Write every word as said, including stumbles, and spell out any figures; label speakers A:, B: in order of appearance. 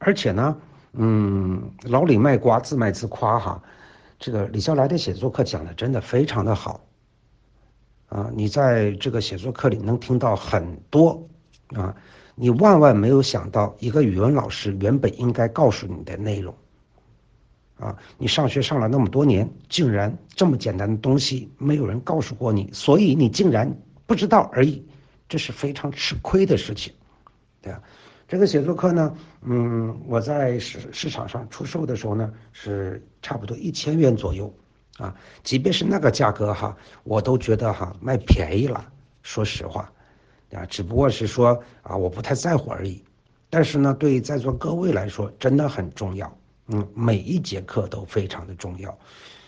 A: 而且呢，嗯，老李卖瓜，自卖自夸哈。这个李笑来的写作课讲的真的非常的好啊！你在这个写作课里能听到很多啊，你万万没有想到一个语文老师原本应该告诉你的内容啊！你上学上了那么多年，竟然这么简单的东西没有人告诉过你，所以你竟然不知道而已，这是非常吃亏的事情，对吧？这个写作课呢，嗯，我在市市场上出售的时候呢，是差不多一千元左右，啊，即便是那个价格哈，我都觉得哈卖便宜了，说实话，啊，只不过是说啊我不太在乎而已，但是呢，对在座各位来说真的很重要，嗯，每一节课都非常的重要，